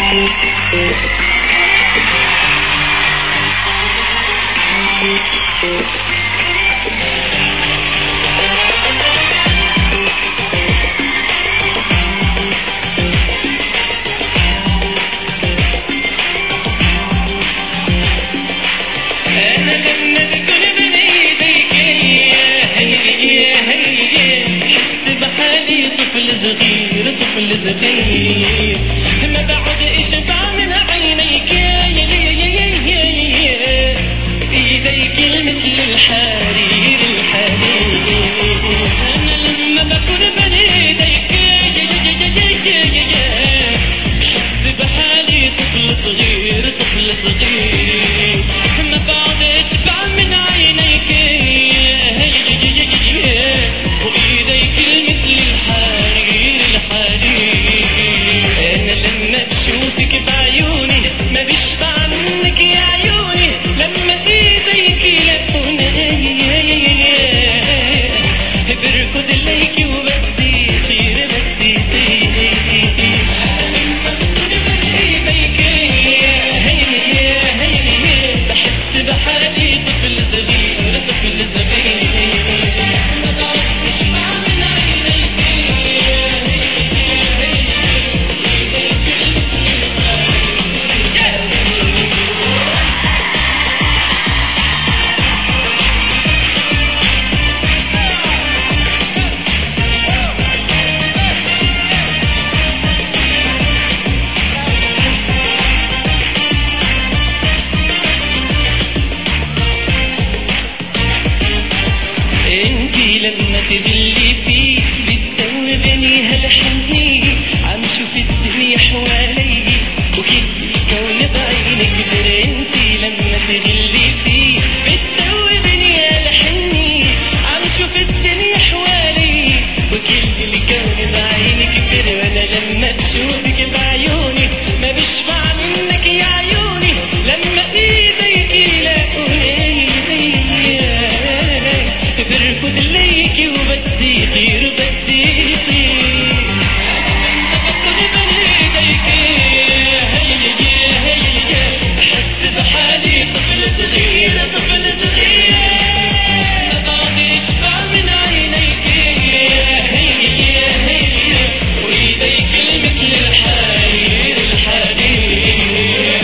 صغير طفل صغير ما بعد اشبع من عينيك ايديك مثل الحرير الحرير انا لما بكون بين ايديك حس بحالي طفل صغير طفل صغير ما بعد اشبع من عينيك وايديك مثل الحرير انا لما بشوفك بعيوني ما بشبع منك يا عيوني لما ايديك يلقوني بركض ليك وبدي خير بدي بحس بحالي طفل صغير طفل صغير ما بعرفش من عينيك لما تذلي فيه بتدوبني هالحني عم شوف الدنيا حوالي وكل الكون بعينك برنتي لما تذلي فيه بتدوبني هالحني عم شوف الدنيا حوالي وكل الكون بعينك بر وانا لما بشوفك بعيوني ما بشبع منك يا عيوني لما ايديك يلاقوني بركض ليك وبدي طير بدي طير بكون بين ايديك بحس بحالي طفل صغير طفل صغير ما بعد اشبع من عينيك وايديك مثل الحرير الحرير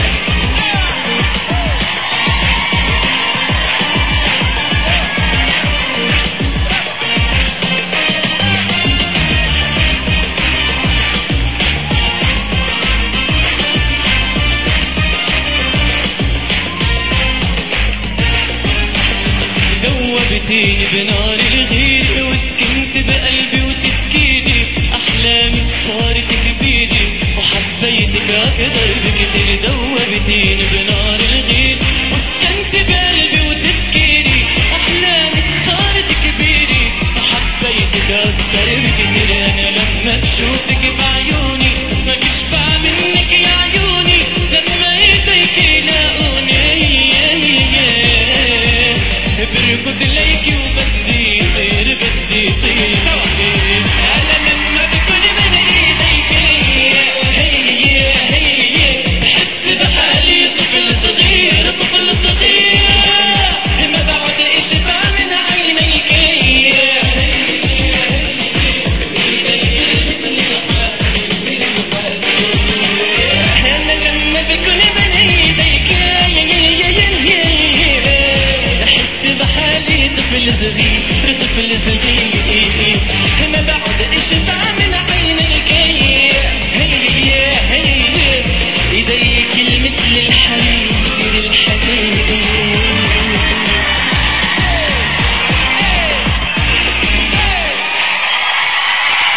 ذوبتيني بنار الغير وسكنت بقلبي وتفكيري احلامي صارت كبيري وحبيتك اكتر بكتير ذوبتيني بنار الغير وسكنت بقلبي وتفكيري احلامي صارت كبيري وحبيتك اكتر بكتير انا لما بشوفك بعيوني ما بشبع منك يا عيوني لما ايديك يلاقوني بركض ليك وبدي طير بدي طير انا لما بكون من ايديك بحس بحالي طفل صغير طفل صغير ما بعد اشبع من عينيك انا لما بكون من ايديك بحالي طفل صغير طفل صغير ما بعد اشبع